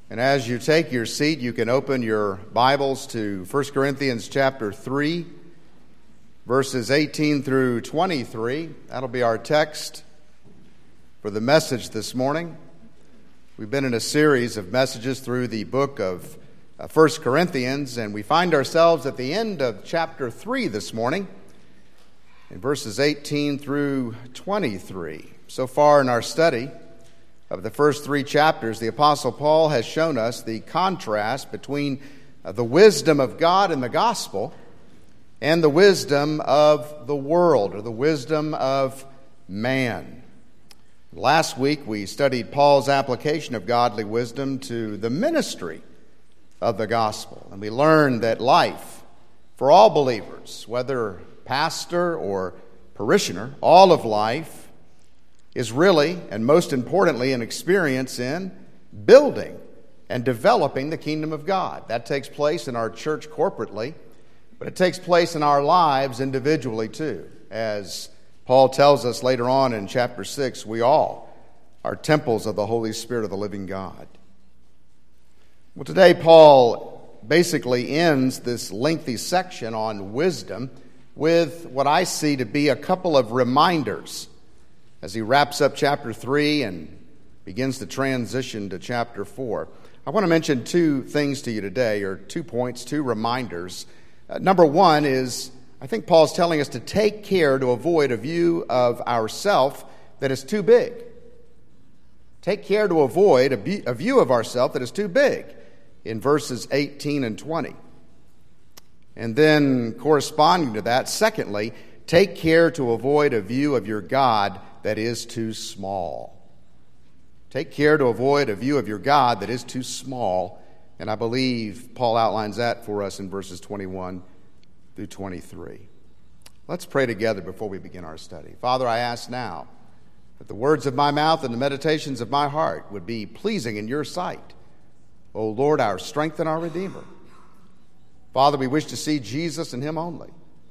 And as you take your seat, you can open your Bibles to 1 Corinthians chapter 3, verses 18 through 23. That'll be our text for the message this morning. We've been in a series of messages through the book of 1 Corinthians, and we find ourselves at the end of chapter 3 this morning, in verses 18 through 23. So far in our study of the first three chapters, the Apostle Paul has shown us the contrast between the wisdom of God in the gospel and the wisdom of the world, or the wisdom of man. Last week we studied Paul's application of godly wisdom to the ministry of the gospel, and we learned that life for all believers, whether pastor or parishioner, all of life is really, and most importantly, an experience in building and developing the kingdom of God. That takes place in our church corporately, but it takes place in our lives individually too. As Paul tells us later on in chapter 6, we all are temples of the Holy Spirit of the living God. Well, today Paul basically ends this lengthy section on wisdom with what I see to be a couple of reminders as he wraps up chapter 3 and begins to transition to chapter 4. I want to mention two things to you today, or 2 points, 2 reminders. Number one is, I think Paul's telling us to take care to avoid a view of ourself that is too big. Take care to avoid a view of ourself that is too big, in verses 18 and 20. And then, corresponding to that, secondly, take care to avoid a view of your God that is too small. Take care to avoid a view of your God that is too small. And I believe Paul outlines that for us in verses 21 through 23. Let's pray together before we begin our study. Father, I ask now that the words of my mouth and the meditations of my heart would be pleasing in your sight. O Lord, our strength and our Redeemer. Father, we wish to see Jesus and him only.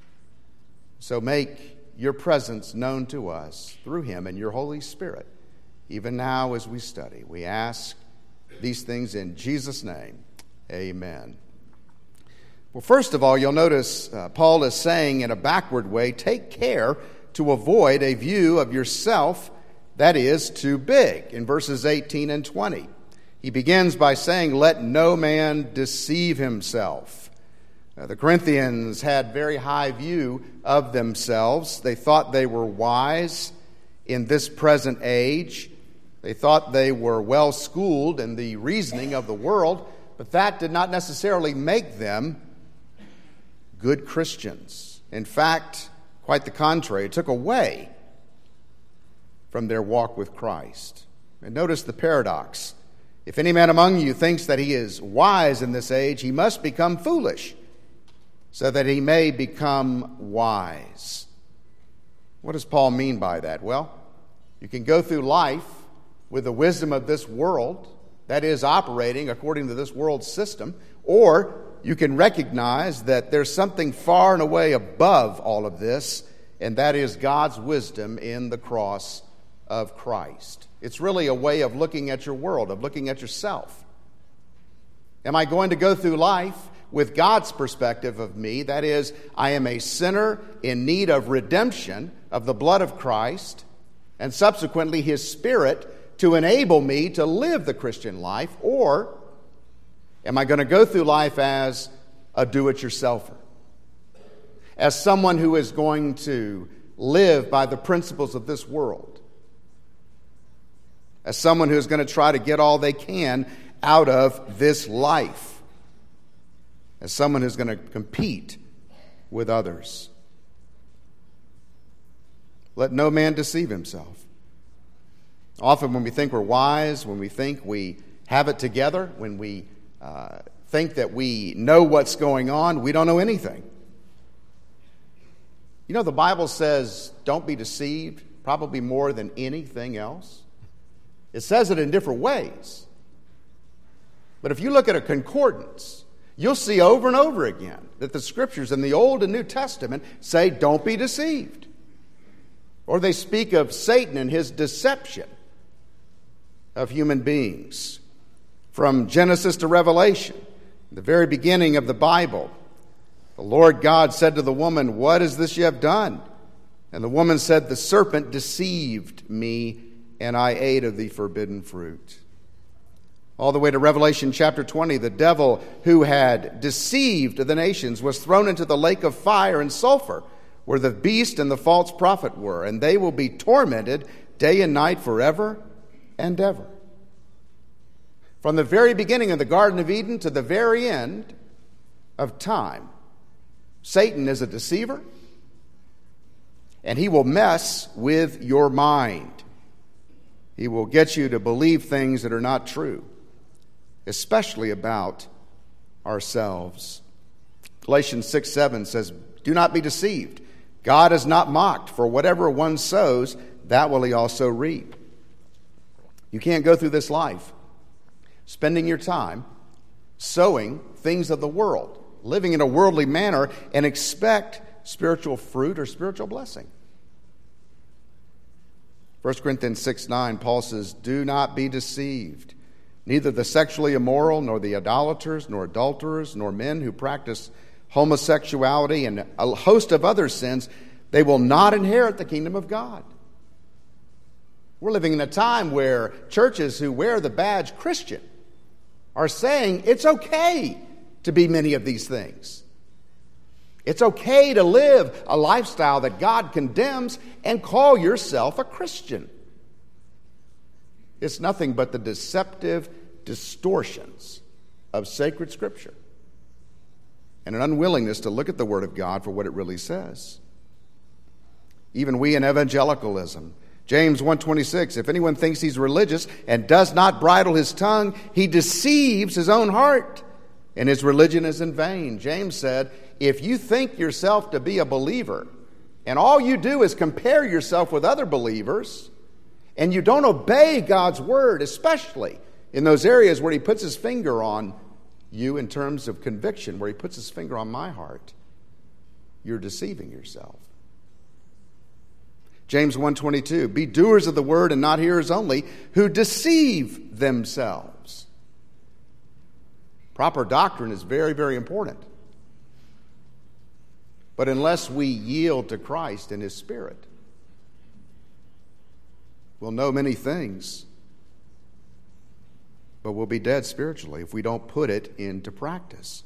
So make your presence known to us through him and your Holy Spirit, even now as we study. We ask these things in Jesus' name. Amen. Well, first of all, you'll notice Paul is saying in a backward way, take care to avoid a view of yourself that is too big, in verses 18 and 20. He begins by saying, let no man deceive himself. The Corinthians had very high view of themselves. They thought they were wise in this present age. They thought they were well schooled in the reasoning of the world, but that did not necessarily make them good Christians. In fact, quite the contrary, it took away from their walk with Christ. And notice the paradox. If any man among you thinks that he is wise in this age, he must become foolish, so that he may become wise. What does Paul mean by that? Well, you can go through life with the wisdom of this world, that is, operating according to this world's system, or you can recognize that there's something far and away above all of this, and that is God's wisdom in the cross of Christ. It's really a way of looking at your world, of looking at yourself. Am I going to go through life with God's perspective of me? That is, I am a sinner in need of redemption of the blood of Christ, and subsequently his Spirit to enable me to live the Christian life? Or am I going to go through life as a do-it-yourselfer? As someone who is going to live by the principles of this world? As someone who is going to try to get all they can out of this life? As someone who's going to compete with others? Let no man deceive himself. Often when we think we're wise, when we think we have it together, when we think that we know what's going on, we don't know anything. You know, the Bible says don't be deceived, probably more than anything else. It says it in different ways. But if you look at a concordance, you'll see over and over again that the scriptures in the Old and New Testament say, don't be deceived. Or they speak of Satan and his deception of human beings. From Genesis to Revelation, the very beginning of the Bible, the Lord God said to the woman, "What is this you have done?" And the woman said, "The serpent deceived me, and I ate of the forbidden fruit." All the way to Revelation chapter 20, the devil who had deceived the nations was thrown into the lake of fire and sulfur, where the beast and the false prophet were, and they will be tormented day and night forever and ever. From the very beginning of the Garden of Eden to the very end of time, Satan is a deceiver, and he will mess with your mind. He will get you to believe things that are not true, especially about ourselves. Galatians 6:7 says, "Do not be deceived. God is not mocked, for whatever one sows, that will he also reap." You can't go through this life spending your time sowing things of the world, living in a worldly manner, and expect spiritual fruit or spiritual blessing. 1 Corinthians 6:9, Paul says, "Do not be deceived. Neither the sexually immoral, nor the idolaters, nor adulterers, nor men who practice homosexuality and a host of other sins, they will not inherit the kingdom of God." We're living in a time where churches who wear the badge Christian are saying it's okay to be many of these things. It's okay to live a lifestyle that God condemns and call yourself a Christian. It's nothing but the deceptive distortions of sacred Scripture and an unwillingness to look at the Word of God for what it really says. Even we in evangelicalism, James 1:26, "If anyone thinks he's religious and does not bridle his tongue, he deceives his own heart, and his religion is in vain." James said, if you think yourself to be a believer, and all you do is compare yourself with other believers, and you don't obey God's word, especially in those areas where he puts his finger on you in terms of conviction, where he puts his finger on my heart, you're deceiving yourself. James 1:22, "Be doers of the word and not hearers only, who deceive themselves." Proper doctrine is very, very important. But unless we yield to Christ and His Spirit, we'll know many things, but we'll be dead spiritually if we don't put it into practice.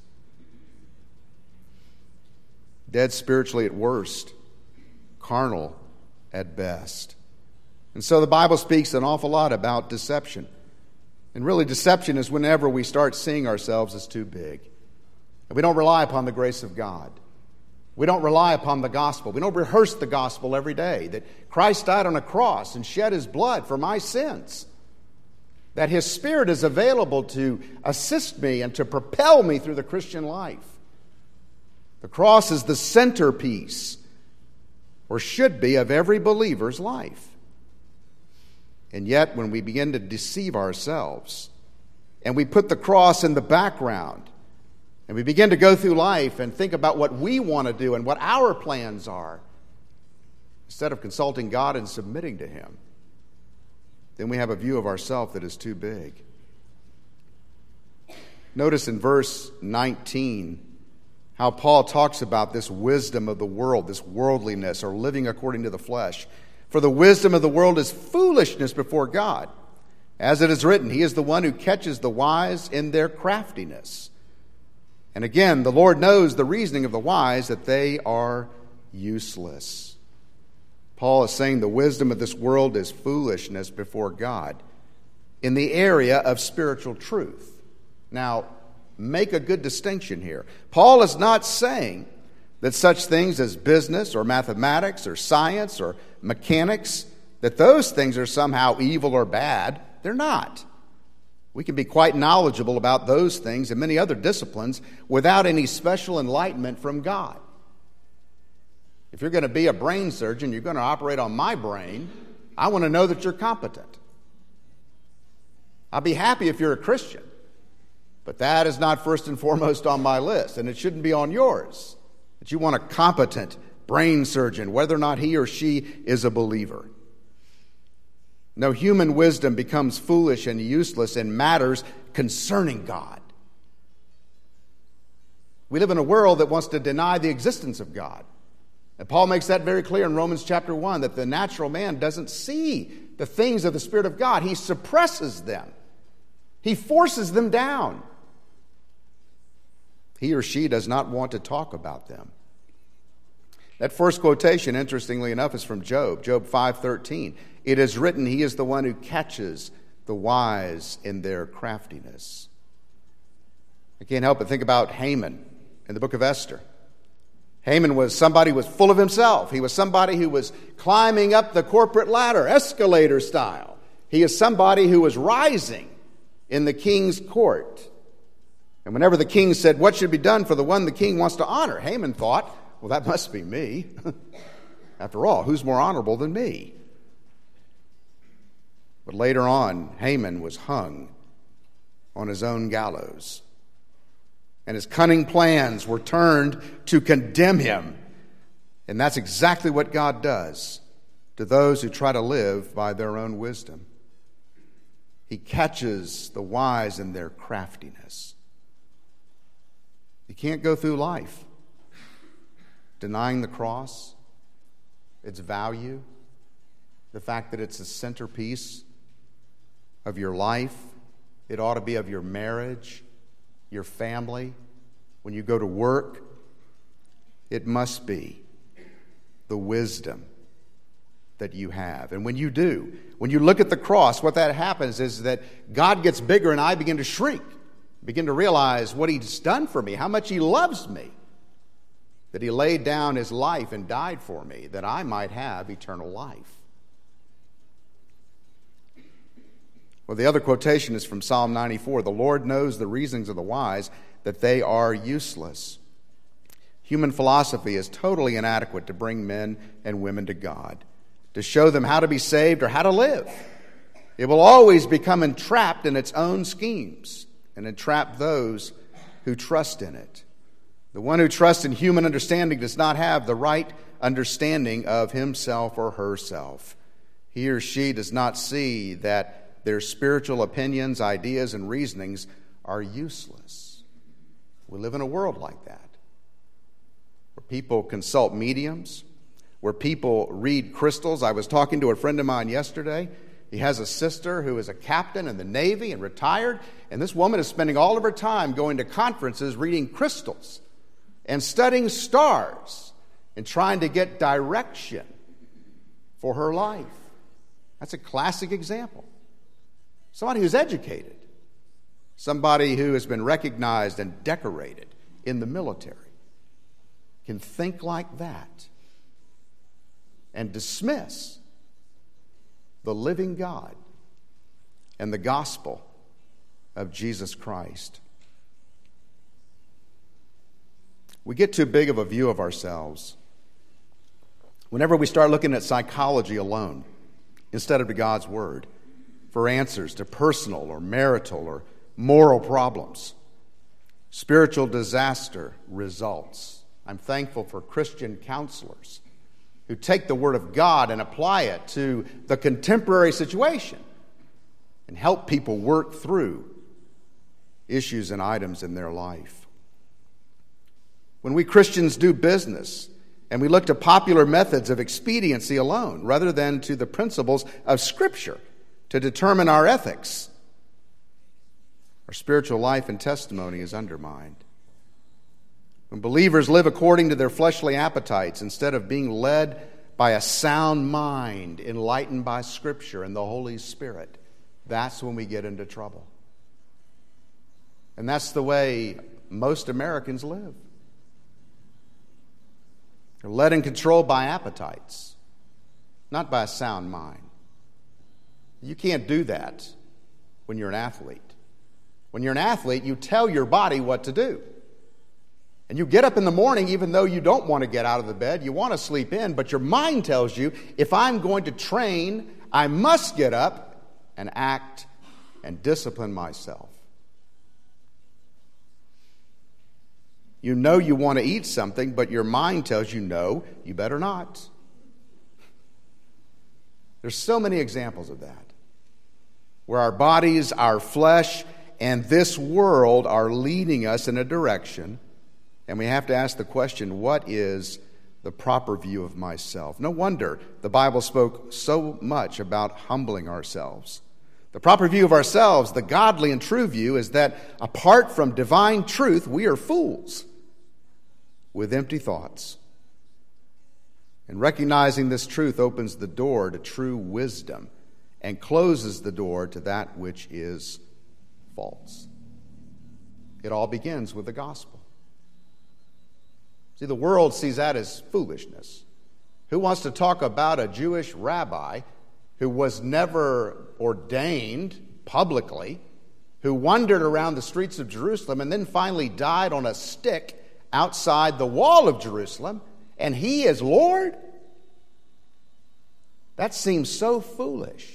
Dead spiritually at worst, carnal at best. And so the Bible speaks an awful lot about deception. And really, deception is whenever we start seeing ourselves as too big. And we don't rely upon the grace of God. We don't rely upon the gospel. We don't rehearse the gospel every day, that Christ died on a cross and shed His blood for my sins, that His Spirit is available to assist me and to propel me through the Christian life. The cross is the centerpiece, or should be, of every believer's life. And yet, when we begin to deceive ourselves, and we put the cross in the background, and we begin to go through life and think about what we want to do and what our plans are, instead of consulting God and submitting to Him, then we have a view of ourselves that is too big. Notice in verse 19 how Paul talks about this wisdom of the world, this worldliness, or living according to the flesh. "For the wisdom of the world is foolishness before God. As it is written, He is the one who catches the wise in their craftiness. And again, the Lord knows the reasoning of the wise, that they are useless." Paul is saying the wisdom of this world is foolishness before God in the area of spiritual truth. Now, make a good distinction here. Paul is not saying that such things as business or mathematics or science or mechanics, that those things are somehow evil or bad. They're not. We can be quite knowledgeable about those things and many other disciplines without any special enlightenment from God. If you're going to be a brain surgeon, you're going to operate on my brain, I want to know that you're competent. I'll be happy if you're a Christian, but that is not first and foremost on my list, and it shouldn't be on yours, that you want a competent brain surgeon, whether or not he or she is a believer. No human wisdom becomes foolish and useless in matters concerning God. We live in a world that wants to deny the existence of God. And Paul makes that very clear in Romans chapter 1, that the natural man doesn't see the things of the Spirit of God. He suppresses them. He forces them down. He or she does not want to talk about them. That first quotation, interestingly enough, is from Job, Job 5:13. It is written, he is the one who catches the wise in their craftiness. I can't help but think about Haman in the book of Esther. Haman was somebody who was full of himself. He was somebody who was climbing up the corporate ladder, escalator style. He is somebody who was rising in the king's court. And whenever the king said, what should be done for the one the king wants to honor? Haman thought, well, that must be me. After all, who's more honorable than me? But later on, Haman was hung on his own gallows. And his cunning plans were turned to condemn him. And that's exactly what God does to those who try to live by their own wisdom. He catches the wise in their craftiness. You can't go through life denying the cross, its value, the fact that it's the centerpiece of your life. It ought to be of your marriage, your family, when you go to work. It must be the wisdom that you have. And when you do, when you look at the cross, what that happens is that God gets bigger and I begin to shrink, begin to realize what He's done for me, how much He loves me, that He laid down His life and died for me, that I might have eternal life. Well, the other quotation is from Psalm 94. The Lord knows the reasonings of the wise, that they are useless. Human philosophy is totally inadequate to bring men and women to God, to show them how to be saved or how to live. It will always become entrapped in its own schemes and entrap those who trust in it. The one who trusts in human understanding does not have the right understanding of himself or herself. He or she does not see that their spiritual opinions, ideas, and reasonings are useless. We live in a world like that, where people consult mediums, where people read crystals. I was talking to a friend of mine yesterday. He has a sister who is a captain in the Navy and retired, and this woman is spending all of her time going to conferences, reading crystals, and studying stars, and trying to get direction for her life. That's a classic example. Somebody who's educated, somebody who has been recognized and decorated in the military, can think like that and dismiss the living God and the gospel of Jesus Christ. We get too big of a view of ourselves whenever we start looking at psychology alone instead of to God's Word for answers to personal or marital or moral problems. Spiritual disaster results. I'm thankful for Christian counselors who take the Word of God and apply it to the contemporary situation and help people work through issues and items in their life. When we Christians do business and we look to popular methods of expediency alone rather than to the principles of Scripture to determine our ethics, our spiritual life and testimony is undermined. When believers live according to their fleshly appetites instead of being led by a sound mind, enlightened by Scripture and the Holy Spirit, that's when we get into trouble. And that's the way most Americans live. They're led and controlled by appetites, not by a sound mind. You can't do that when you're an athlete. When you're an athlete, you tell your body what to do. And you get up in the morning even though you don't want to get out of the bed. You want to sleep in, but your mind tells you, if I'm going to train, I must get up and act and discipline myself. You know you want to eat something, but your mind tells you, no, you better not. There's so many examples of that, where our bodies, our flesh, and this world are leading us in a direction, and we have to ask the question, what is the proper view of myself? No wonder the Bible spoke so much about humbling ourselves. The proper view of ourselves, the godly and true view, is that apart from divine truth, we are fools with empty thoughts. And recognizing this truth opens the door to true wisdom and closes the door to that which is false. It all begins with the gospel. See, the world sees that as foolishness. Who wants to talk about a Jewish rabbi who was never ordained publicly, who wandered around the streets of Jerusalem and then finally died on a stick outside the wall of Jerusalem, and he is Lord? That seems so foolish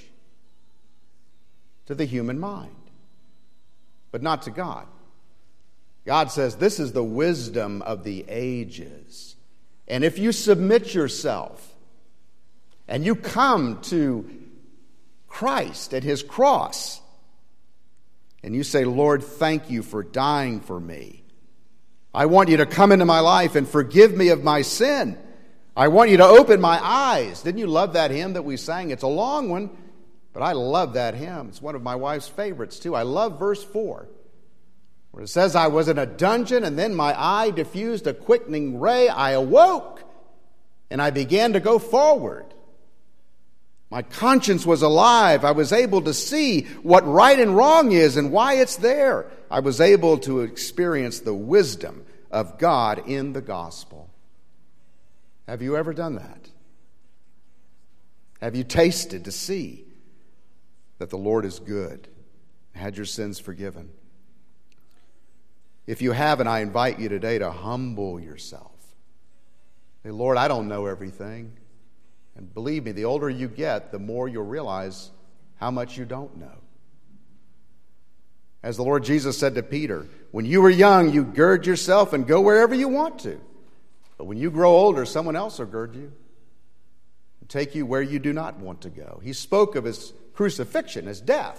to the human mind, but not to God. God says this is the wisdom of the ages. And if you submit yourself and you come to Christ at his cross and you say, Lord, thank you for dying for me. I want you to come into my life and forgive me of my sin. I want you to open my eyes. Didn't you love that hymn that we sang? It's a long one, but I love that hymn. It's one of my wife's favorites too. I love verse 4. Where it says, I was in a dungeon, and then my eye diffused a quickening ray. I awoke, and I began to go forward. My conscience was alive. I was able to see what right and wrong is and why it's there. I was able to experience the wisdom of God in the gospel. Have you ever done that? Have you tasted to see that the Lord is good? Had your sins forgiven? If you haven't, I invite you today to humble yourself. Say, Lord, I don't know everything. And believe me, the older you get, the more you'll realize how much you don't know. As the Lord Jesus said to Peter, when you were young, you gird yourself and go wherever you want to. But when you grow older, someone else will gird you and take you where you do not want to go. He spoke of his crucifixion, his death.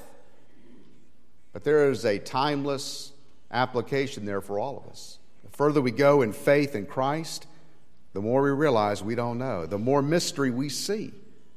But there is a timeless application there for all of us. The further we go in faith in Christ, the more we realize we don't know, the more mystery we see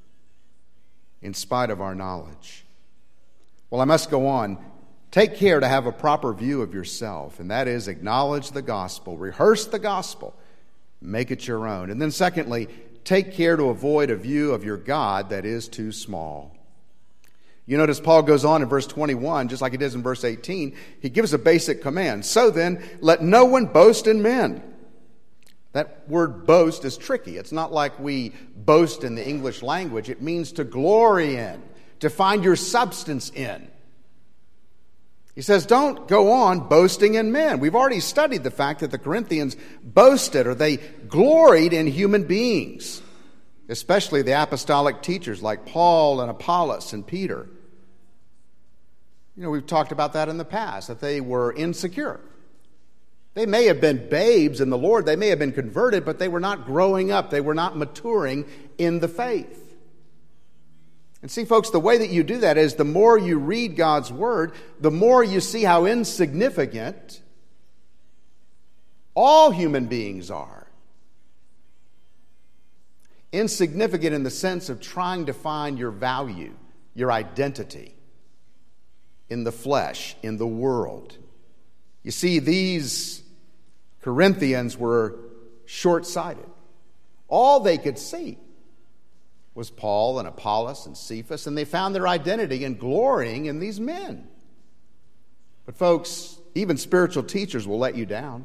in spite of our knowledge. Well, I must go on. Take care to have a proper view of yourself, and that is acknowledge the gospel, rehearse the gospel, make it your own. And then secondly, take care to avoid a view of your God that is too small. You notice Paul goes on in verse 21, just like he does in verse 18, he gives a basic command. So then, let no one boast in men. That word boast is tricky. It's not like we boast in the English language. It means to glory in, to find your substance in. He says, don't go on boasting in men. We've already studied the fact that the Corinthians boasted, or they gloried in human beings, especially the apostolic teachers like Paul and Apollos and Peter. You know, we've talked about that in the past, that they were insecure. They may have been babes in the Lord. They may have been converted, but they were not growing up. They were not maturing in the faith. And see, folks, the way that you do that is the more you read God's Word, the more you see how insignificant all human beings are. Insignificant in the sense of trying to find your value, your identity in the flesh, in the world. You see, these Corinthians were short-sighted. All they could see was Paul and Apollos and Cephas, and they found their identity in glorying in these men. But folks, even spiritual teachers will let you down.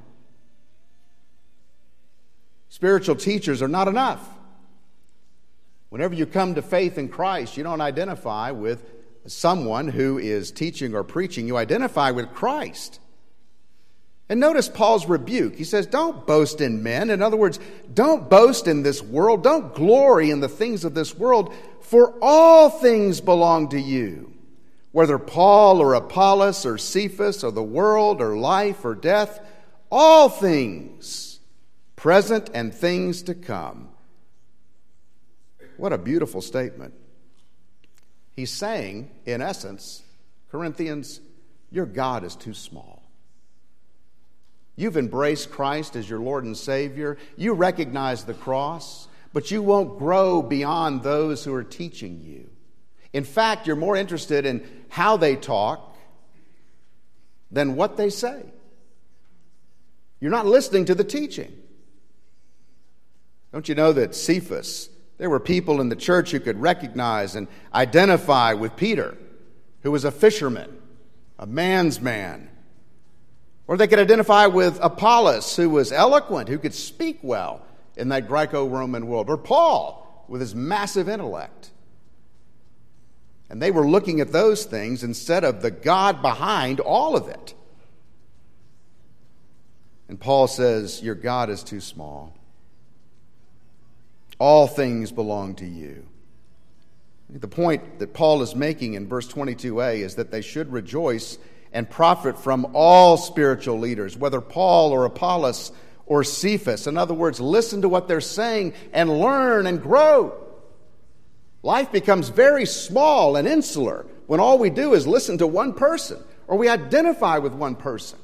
Spiritual teachers are not enough. Whenever you come to faith in Christ, you don't identify with someone who is teaching or preaching. You identify with Christ. And notice Paul's rebuke. He says, don't boast in men. In other words, don't boast in this world. Don't glory in the things of this world, for all things belong to you. Whether Paul or Apollos or Cephas or the world or life or death, all things, present and things to come. What a beautiful statement. He's saying, in essence, Corinthians, your God is too small. You've embraced Christ as your Lord and Savior. You recognize the cross, but you won't grow beyond those who are teaching you. In fact, you're more interested in how they talk than what they say. You're not listening to the teaching. Don't you know that Cephas, there were people in the church who could recognize and identify with Peter, who was a fisherman, a man's man. Or they could identify with Apollos, who was eloquent, who could speak well in that Greco-Roman world. Or Paul, with his massive intellect. And they were looking at those things instead of the God behind all of it. And Paul says, your God is too small. All things belong to you. The point that Paul is making in verse 22a is that they should rejoice and profit from all spiritual leaders, whether Paul or Apollos or Cephas. In other words, listen to what they're saying and learn and grow. Life becomes very small and insular when all we do is listen to one person or we identify with one person.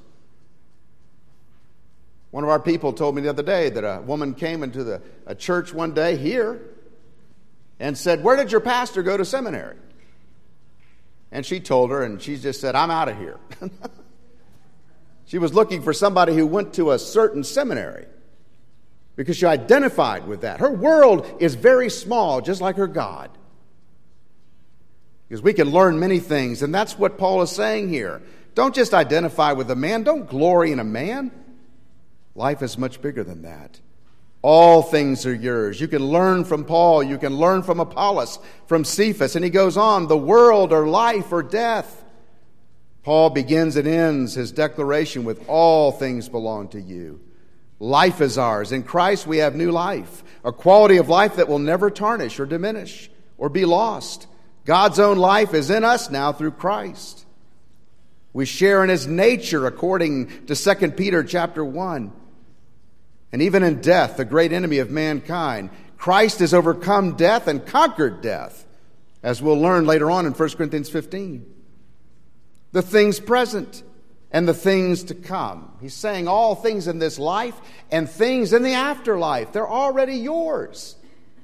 One of our people told me the other day that a woman came into a church one day here and said, where did your pastor go to seminary? And she told her, and she just said, I'm out of here. She was looking for somebody who went to a certain seminary because she identified with that. Her world is very small, just like her God. Because we can learn many things, and that's what Paul is saying here. Don't just identify with a man. Don't glory in a man. Life is much bigger than that. All things are yours. You can learn from Paul. You can learn from Apollos, from Cephas. And he goes on, the world or life or death. Paul begins and ends his declaration with all things belong to you. Life is ours. In Christ we have new life, a quality of life that will never tarnish or diminish or be lost. God's own life is in us now through Christ. We share in his nature according to 2 Peter chapter 1. And even in death, the great enemy of mankind, Christ has overcome death and conquered death, as we'll learn later on in 1 Corinthians 15. The things present and the things to come. He's saying all things in this life and things in the afterlife. They're already yours.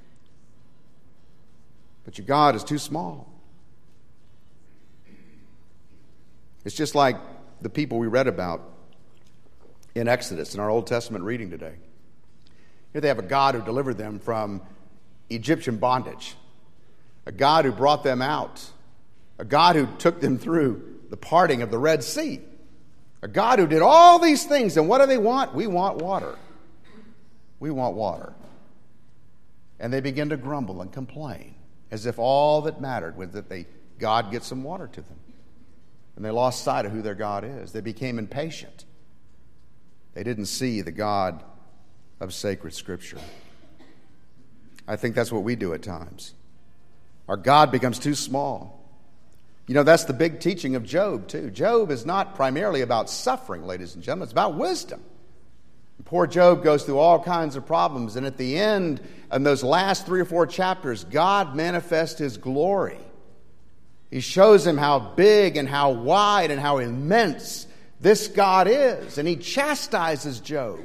But your God is too small. It's just like the people we read about in Exodus, in our Old Testament reading today. Here they have a God who delivered them from Egyptian bondage, a God who brought them out, a God who took them through the parting of the Red Sea, a God who did all these things. And what do they want? We want water. We want water. And they begin to grumble and complain as if all that mattered was that God get some water to them. And they lost sight of who their God is. They became impatient. They didn't see the God of sacred Scripture. I think that's what we do at times. Our God becomes too small. You know, that's the big teaching of Job, too. Job is not primarily about suffering, ladies and gentlemen. It's about wisdom. And poor Job goes through all kinds of problems. And at the end, in those last 3 or 4 chapters, God manifests his glory. He shows him how big and how wide and how immense this God is. And he chastises Job.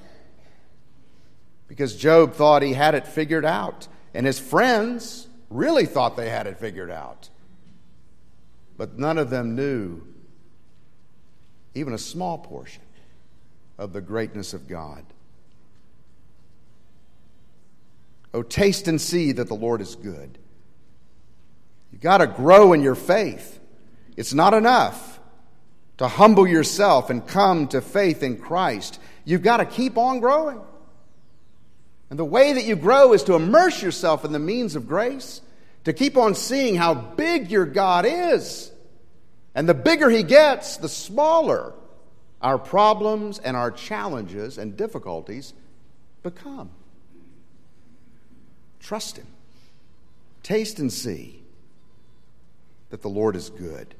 Because Job thought he had it figured out. And his friends really thought they had it figured out. But none of them knew even a small portion of the greatness of God. Oh, taste and see that the Lord is good. You've got to grow in your faith. It's not enough to humble yourself and come to faith in Christ. You've got to keep on growing. And the way that you grow is to immerse yourself in the means of grace, to keep on seeing how big your God is. And the bigger he gets, the smaller our problems and our challenges and difficulties become. Trust him. Taste and see that the Lord is good.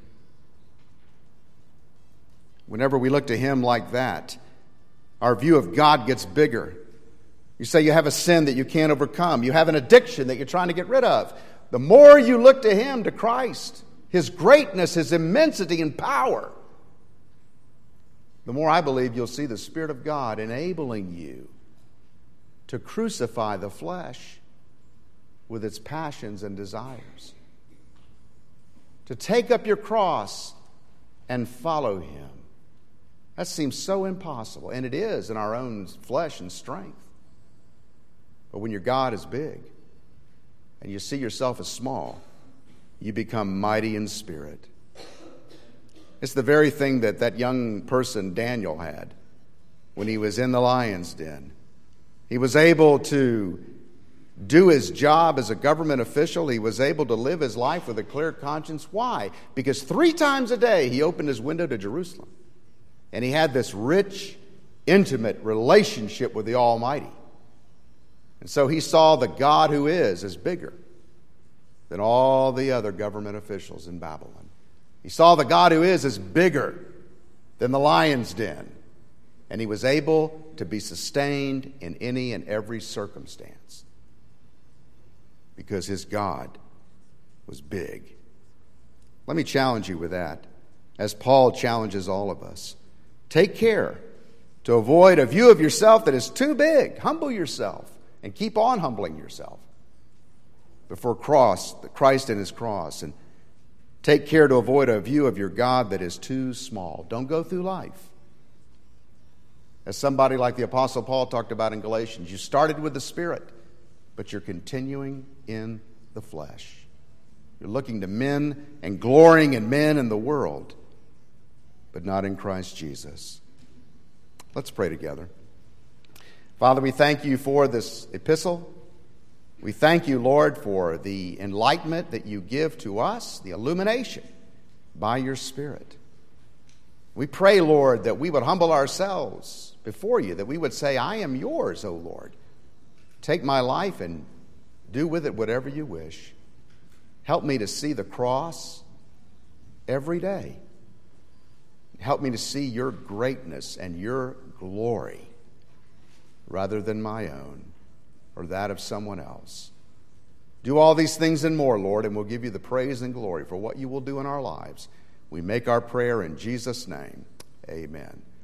Whenever we look to him like that, our view of God gets bigger. You say you have a sin that you can't overcome. You have an addiction that you're trying to get rid of. the more you look to Him, to Christ, His greatness, His immensity and power, the more I believe you'll see the Spirit of God enabling you to crucify the flesh with its passions and desires, to take up your cross and follow Him. That seems so impossible, and it is in our own flesh and strength. But when your God is big and you see yourself as small, you become mighty in spirit. It's the very thing that that young person Daniel had when he was in the lion's den. He was able to do his job as a government official. He was able to live his life with a clear conscience. Why? Because 3 times a day he opened his window to Jerusalem. And he had this rich, intimate relationship with the Almighty. And so he saw the God who is as bigger than all the other government officials in Babylon. He saw the God who is as bigger than the lion's den. And he was able to be sustained in any and every circumstance because his God was big. Let me challenge you with that, as Paul challenges all of us. Take care to avoid a view of yourself that is too big. Humble yourself and keep on humbling yourself before Christ and His cross. And take care to avoid a view of your God that is too small. Don't go through life as somebody like the Apostle Paul talked about in Galatians. You started with the Spirit, but you're continuing in the flesh. You're looking to men and glorying in men in the world, but not in Christ Jesus. Let's pray together. Father, we thank You for this epistle. We thank You, Lord, for the enlightenment that You give to us, the illumination by Your Spirit. We pray, Lord, that we would humble ourselves before You, that we would say, I am Yours, O Lord. Take my life and do with it whatever You wish. Help me to see the cross every day. Help me to see Your greatness and Your glory rather than my own or that of someone else. Do all these things and more, Lord, and we'll give You the praise and glory for what You will do in our lives. We make our prayer in Jesus' name. Amen.